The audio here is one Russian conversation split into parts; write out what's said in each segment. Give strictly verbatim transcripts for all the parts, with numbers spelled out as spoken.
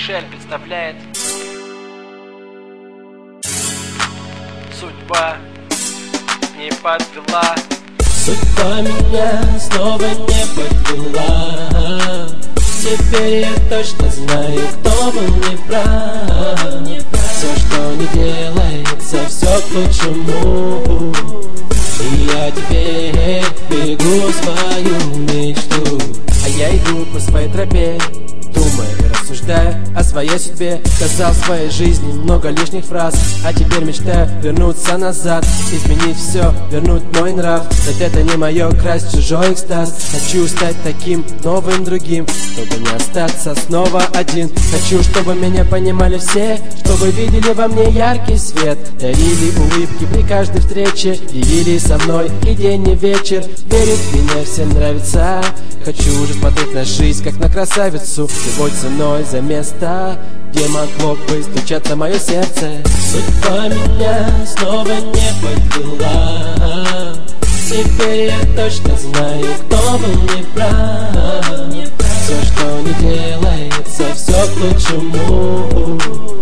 Мишель представляет «Судьба не подвела». Судьба меня снова не подвела. Теперь я точно знаю, кто был неправ. Все, что не делается, все к лучшему. И я теперь бегу свою мечту. А я иду по своей тропе, думаю и рассуждаю о своей судьбе. Сказал в своей жизни много лишних фраз, а теперь мечтаю вернуться назад, изменить все, вернуть мой нрав. Ведь это не мое красть чужой экстаз. Хочу стать таким новым другим, чтобы не остаться снова один. Хочу, чтобы меня понимали все, чтобы видели во мне яркий свет, дарили улыбки при каждой встрече, делили со мной и день и вечер. Верить в меня всем нравится. Хочу уже смотреть на жизнь как на красавицу, любой ценой за место, где могло бы стучаться мое сердце. Судьба меня снова не подвела. Теперь я точно знаю, кто был неправ. Все, что не делается, все к лучшему.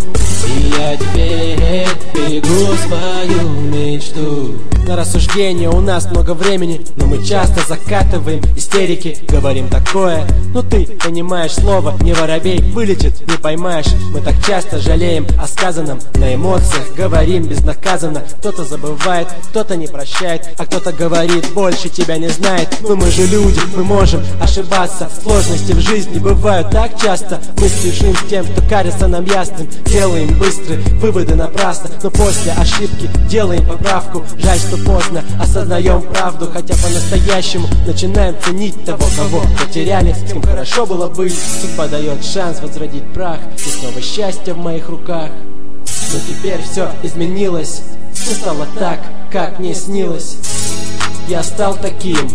И я теперь бегу свою мечту. На рассуждение у нас много времени, но мы часто закатываем истерики, говорим такое: ну ты понимаешь слово, не воробей вылетит, не поймаешь. Мы так часто жалеем о сказанном, на эмоциях говорим безнаказанно. Кто-то забывает, кто-то не прощает, а кто-то говорит, больше тебя не знает. Но мы же люди, мы можем ошибаться, сложности в жизни бывают так часто. Мы спешим с тем, что кажется нам ясным, делаем быстрые выводы напрасно, но после ошибки делаем поправку. Жаль, что поздно осознаем правду, хотя по-настоящему начинаем ценить того, кого потеряли, с кем хорошо было быть. Судьба дает шанс возродить прах, и снова счастье в моих руках. Но теперь все изменилось, все стало так, как мне снилось. Я стал таким,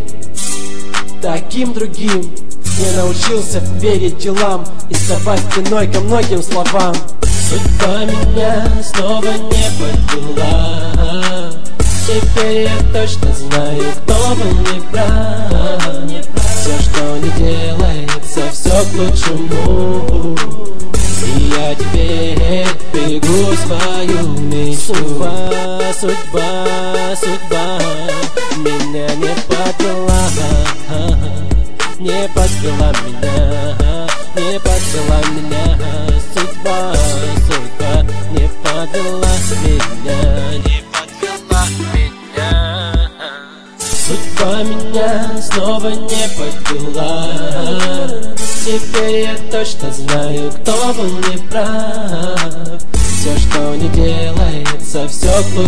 таким другим. Я научился верить делам и вставать спиной ко многим словам. Судьба меня снова не подвела. Теперь я точно знаю, кто был неправ. Все, что не делается, все к лучшему. И я теперь бегу свою мечту. Судьба, судьба, судьба меня не подвела. Не подвела меня, не подвела меня. Судьба, судьба не подвела меня, не подвела меня. Судьба меня снова не подвела. Теперь я точно знаю, кто был неправ. Все, что не делается, все к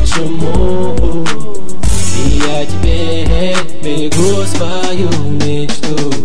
лучшему. И я теперь бегу свою мечту.